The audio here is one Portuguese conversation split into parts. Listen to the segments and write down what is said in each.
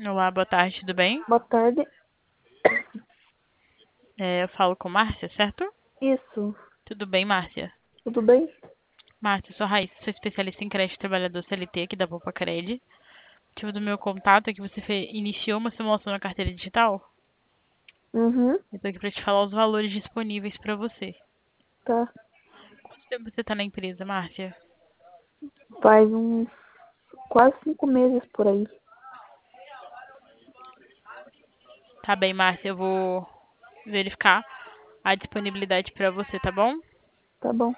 Olá, boa tarde, tudo bem? Boa tarde. Eu falo com Márcia, certo? Isso. Tudo bem, Márcia? Tudo bem? Márcia, sou Raíssa, sou especialista em crédito trabalhador CLT aqui da Poupa Cred. O motivo do meu contato é que você iniciou uma simulação na carteira digital. Uhum. Eu tô aqui para te falar os valores disponíveis para você. Tá. Quanto tempo você tá na empresa, Márcia? Faz uns quase 5 meses por aí. Tá bem, Márcia, eu vou verificar a disponibilidade para você, tá bom? Tá bom.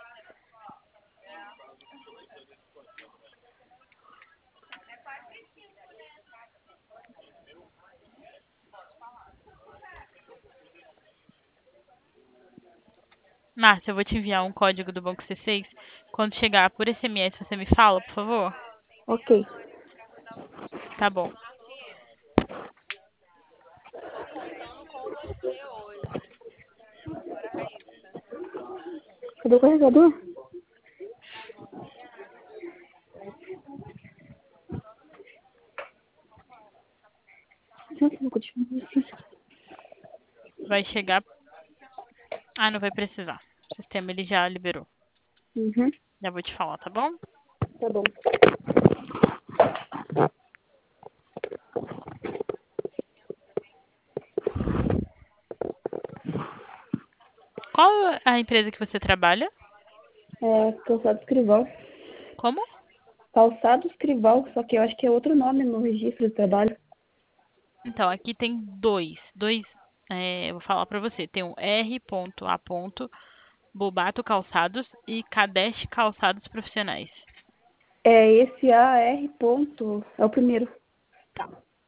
Márcia, eu vou te enviar um código do Banco C6. Quando chegar por SMS, você me fala, por favor? Ok. Tá bom. Cadê o carregador? Gente, não continua assim. Vai chegar. Ah, não vai precisar. O sistema ele já liberou. Uhum. Já vou te falar, tá bom? Tá bom. Qual é a empresa que você trabalha? Calçado Escrival. Como? Calçado Escrival, só que eu acho que é outro nome no registro de trabalho. Então, aqui tem dois, eu vou falar pra você. Tem o R.A. Bobato Calçados e Cadeste Calçados Profissionais. É esse AR ponto. É o primeiro. Tá.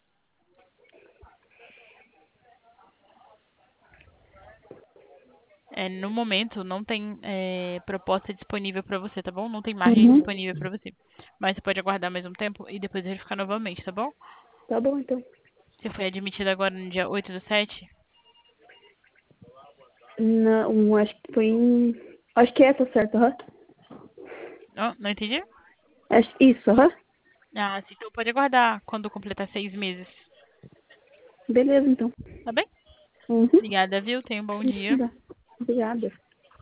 No momento, não tem proposta disponível pra você, tá bom? Não tem margem Uhum. disponível pra você. Mas você pode aguardar mais um tempo e depois verificar novamente, tá bom? Tá bom, então. Você foi admitida agora no dia 8/7? Não, acho que foi em... Acho que é essa certo, aham. Não entendi? Isso, aham. Ah, sim, então pode aguardar quando completar 6 meses. Beleza, então. Tá bem? Uhum. Obrigada, viu? Tenha um bom dia. Obrigada.